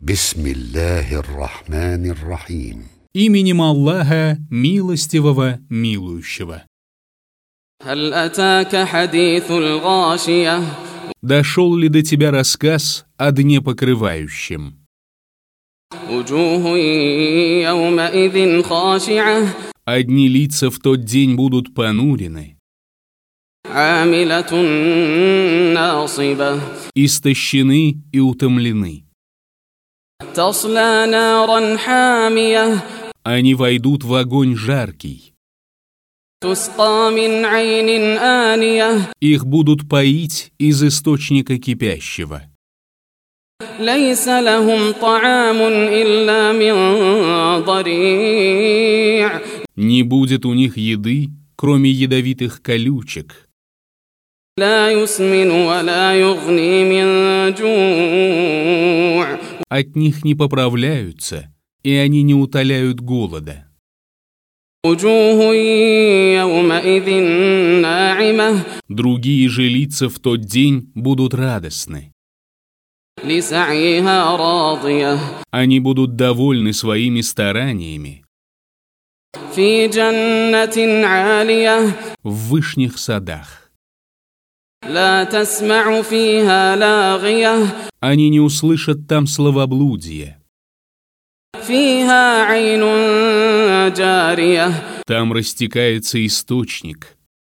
Бисмиллахир-рахманир-рахим. Именем Аллаха, милостивого, милующего. Дошел ли до тебя рассказ о дне покрывающем? Одни лица в тот день будут понурены, истощены и утомлены. Они войдут в огонь жаркий. Их будут поить из источника кипящего. Не будет у них еды, кроме ядовитых колючек. От них не поправляются, и они не утоляют голода. Другие же лица в тот день будут радостны. Они будут довольны своими стараниями в вышних садах. Они не услышат там словоблудия. Там растекается источник.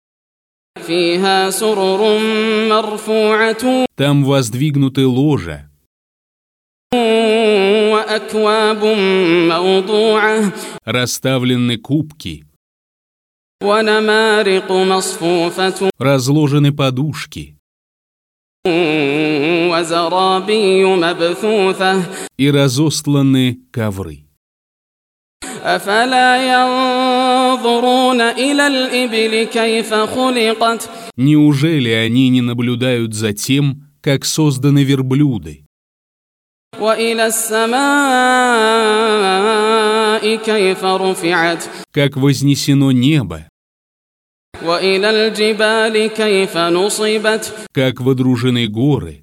Там воздвигнуты ложа. Расставлены кубки. Разложены подушки. И разостланы ковры. Неужели они не наблюдают за тем, как созданы верблюды? Как вознесено небо? Как водружены горы?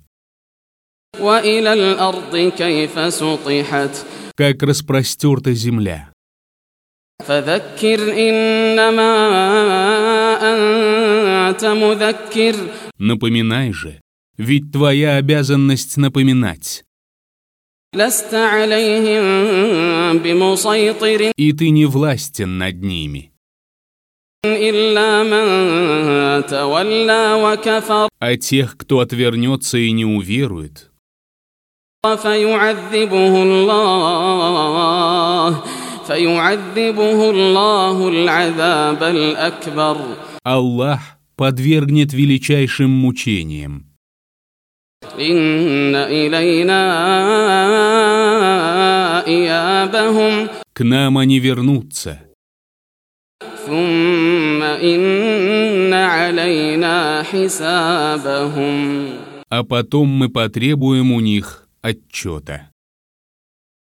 Как распростерта земля? Напоминай же, ведь твоя обязанность напоминать. И ты не властен над ними. А тех, кто отвернется и не уверует, Аллах подвергнет величайшим мучениям. К нам они вернутся. А потом мы потребуем у них отчета.